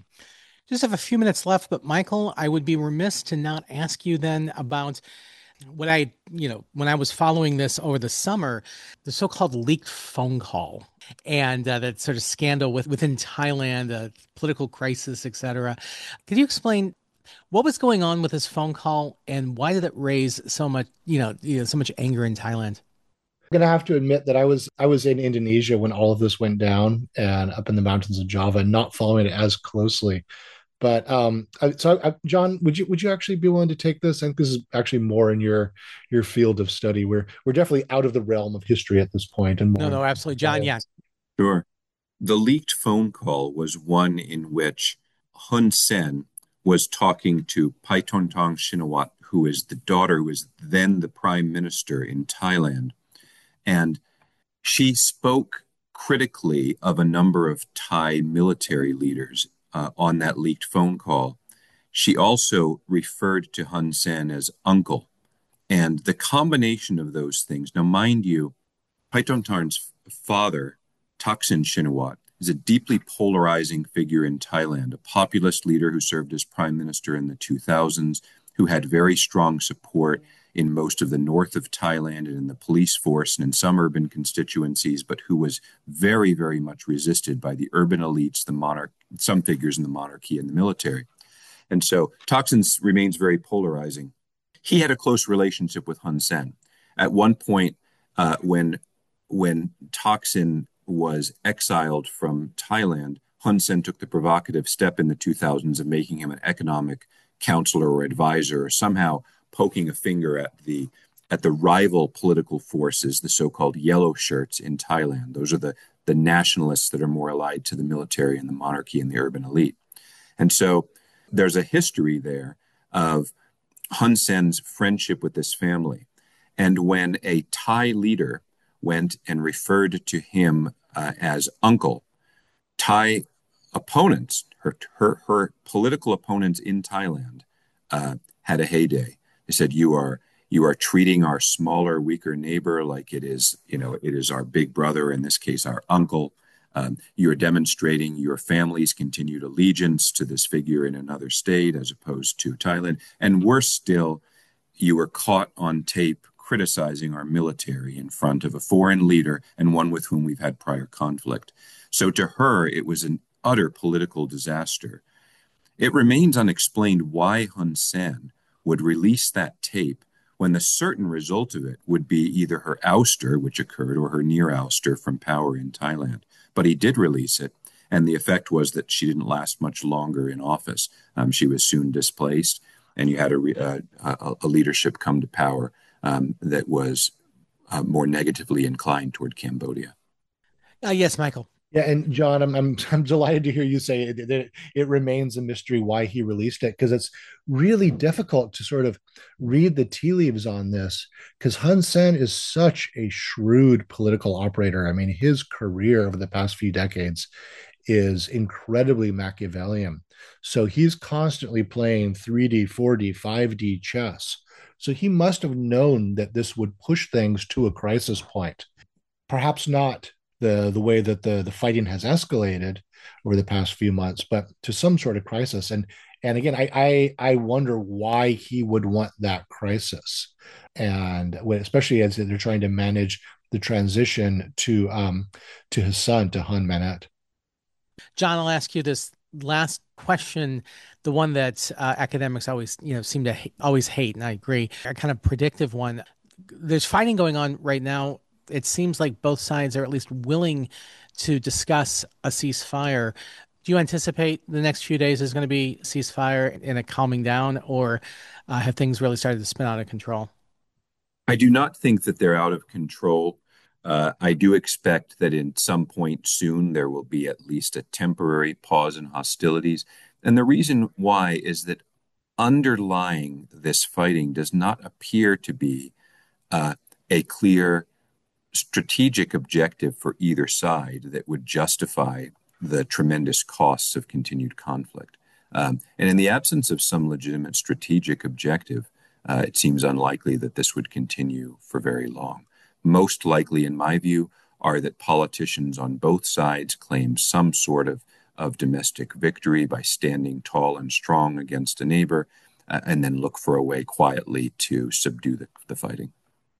Just have a few minutes left, but Michael, I would be remiss to not ask you then about what I, you know, when I was following this over the summer, the so-called leaked phone call and uh, that sort of scandal with, within Thailand, uh, political crisis, et cetera. Could you explain what was going on with this phone call and why did it raise so much, you know, you know, so much anger in Thailand? I'm gonna have to admit that I was I was in Indonesia when all of this went down and up in the mountains of Java, not following it as closely. But um, I, so I, John, would you would you actually be willing to take this? I think this is actually more in your your field of study. We're we're definitely out of the realm of history at this point, and No, more. no, absolutely, John. Yeah. Sure. The leaked phone call was one in which Hun Sen was talking to Paitongtarn Shinawatra, who is the daughter who was then the prime minister in Thailand. And she spoke critically of a number of Thai military leaders uh, on that leaked phone call. She also referred to Hun Sen as uncle. And the combination of those things, now, mind you, Paitongtarn's father, Thaksin Shinawatra, is a deeply polarizing figure in Thailand, a populist leader who served as prime minister in the two thousands, who had very strong support in most of the north of Thailand and in the police force and in some urban constituencies, but who was very, very much resisted by the urban elites, the monarch, some figures in the monarchy and the military. And so Thaksin remains very polarizing. He had a close relationship with Hun Sen. At one point, uh, when when Thaksin was exiled from Thailand, Hun Sen took the provocative step in the two thousands of making him an economic counselor or advisor, or somehow poking a finger at the at the rival political forces, the so-called yellow shirts in Thailand. Those are the, the nationalists that are more allied to the military and the monarchy and the urban elite. And so there's a history there of Hun Sen's friendship with this family. And when a Thai leader went and referred to him uh, as uncle, Thai opponents, her, her, her political opponents in Thailand, uh, had a heyday. They said, you are you are treating our smaller, weaker neighbor like it is, you know, it is our big brother, in this case, our uncle. Um, you're demonstrating your family's continued allegiance to this figure in another state as opposed to Thailand. And worse still, you were caught on tape criticizing our military in front of a foreign leader and one with whom we've had prior conflict. So to her, it was an utter political disaster. It remains unexplained why Hun Sen would release that tape when the certain result of it would be either her ouster, which occurred, or her near ouster from power in Thailand. But he did release it, and the effect was that she didn't last much longer in office. Um, she was soon displaced, and you had a, a, a leadership come to power um, that was uh, more negatively inclined toward Cambodia. Uh, yes, Michael. Yeah, and John, I'm I'm, I'm delighted to hear you say it, that it, it remains a mystery why he released it, because it's really difficult to sort of read the tea leaves on this, because Hun Sen is such a shrewd political operator. I mean, his career over the past few decades is incredibly Machiavellian. So he's constantly playing three D, four D, five D chess. So he must have known that this would push things to a crisis point. Perhaps not the the way that the the fighting has escalated over the past few months, but to some sort of crisis. And and again, I I, I wonder why he would want that crisis, and when, especially as they're trying to manage the transition to um to his son, to Hun Manet. John, I'll ask you this last question, the one that uh, academics always, you know, seem to ha- always hate, and I agree, a kind of predictive one. There's fighting going on right now. It seems like both sides are at least willing to discuss a ceasefire. Do you anticipate the next few days is going to be ceasefire and a calming down, or uh, have things really started to spin out of control? I do not think that they're out of control. Uh, I do expect that in some point soon there will be at least a temporary pause in hostilities. And the reason why is that underlying this fighting does not appear to be uh, a clear strategic objective for either side that would justify the tremendous costs of continued conflict. Um, and in the absence of some legitimate strategic objective, uh, it seems unlikely that this would continue for very long. Most likely, in my view, are that politicians on both sides claim some sort of, of domestic victory by standing tall and strong against a neighbor, uh, and then look for a way quietly to subdue the, the fighting.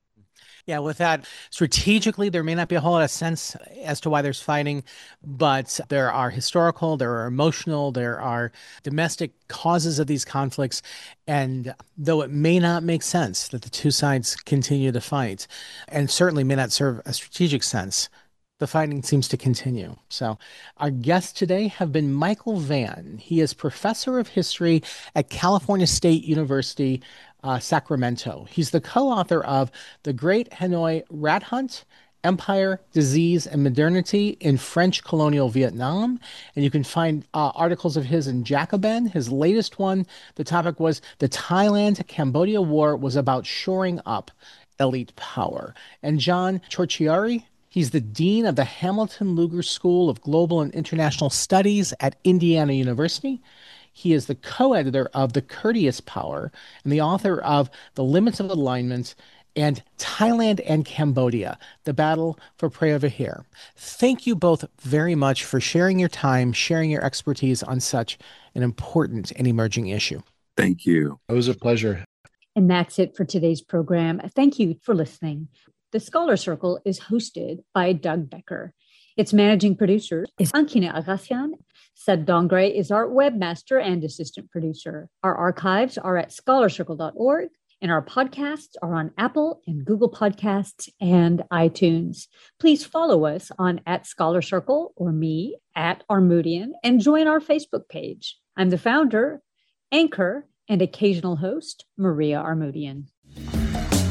Yeah, with that, strategically, there may not be a whole lot of sense as to why there's fighting, but there are historical, there are emotional, there are domestic causes of these conflicts. And though it may not make sense that the two sides continue to fight, and certainly may not serve a strategic sense, the fighting seems to continue. So our guests today have been Michael Vann. He is professor of history at California State University, uh, Sacramento. He's the co-author of The Great Hanoi Rat Hunt, Empire, Disease, and Modernity in French Colonial Vietnam. And you can find uh, articles of his in Jacobin. His latest one, the topic was The Thailand-Cambodia War was about shoring up elite power. And John Ciorciari, he's the dean of the Hamilton Luger School of Global and International Studies at Indiana University. He is the co-editor of The Courteous Power and the author of The Limits of Alignment and Thailand and Cambodia, The Battle for Preah Vihear. Thank you both very much for sharing your time, sharing your expertise on such an important and emerging issue. Thank you. It was a pleasure. And that's it for today's program. Thank you for listening. The Scholar Circle is hosted by Doug Becker. Its managing producer is Ankina Agassian. Sed Dongre is our webmaster and assistant producer. Our archives are at scholar circle dot org, and our podcasts are on Apple and Google Podcasts and iTunes. Please follow us on at Scholar Circle or me at Armoudian and join our Facebook page. I'm the founder, anchor, and occasional host, Maria Armoudian.